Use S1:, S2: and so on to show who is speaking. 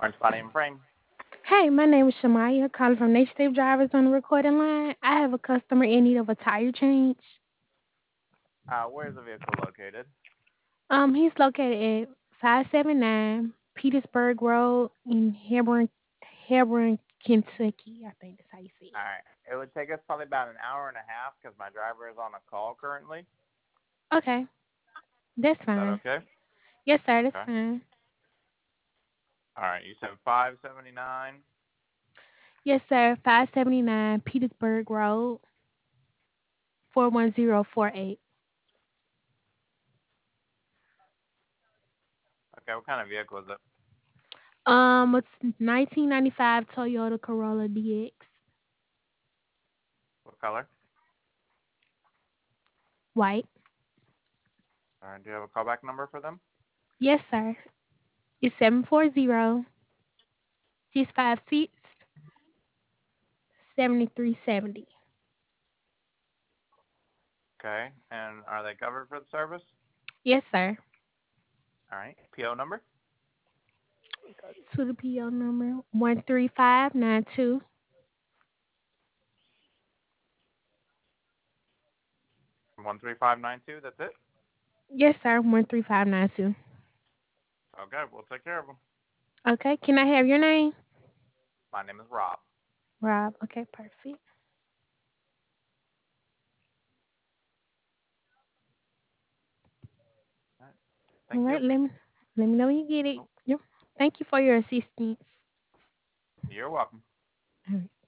S1: Orange Body and Frame.
S2: Hey, my name is Shamaya, calling from Nation State Drivers on the recording line. I have a customer in need of a tire change.
S1: Where's the vehicle located?
S2: He's located at 579 Petersburg Road in Hebron, Kentucky. I think that's how you say
S1: All
S2: it.
S1: right. It would take us probably about an hour and a half because my driver is on a call currently. Is
S2: Okay, that's
S1: that
S2: fine.
S1: okay?
S2: Yes, sir, that's
S1: Okay.
S2: fine.
S1: All right. You said 579.
S2: Yes, sir, 579 Petersburg Road, 41048.
S1: Okay. What kind of vehicle is it?
S2: It's 1995 Toyota Corolla DX,
S1: What color?
S2: white.
S1: All right. Do you have a callback number for them?
S2: Yes, sir. It's 740-656-7370.
S1: Okay. And are they covered for the service?
S2: Yes, sir.
S1: All right. PO number?
S2: To the PO number 13592.
S1: 13592. That's it?
S2: Yes, sir. 13592.
S1: Okay. We'll take care of them.
S2: Okay. Can I have your name?
S1: My name is Rob.
S2: Rob. Okay, perfect.
S1: All right.
S2: All
S1: Thank you.
S2: right. Let me know when you get it.
S1: Oh,
S2: Yep. Thank you for your assistance.
S1: you're welcome.
S2: All right.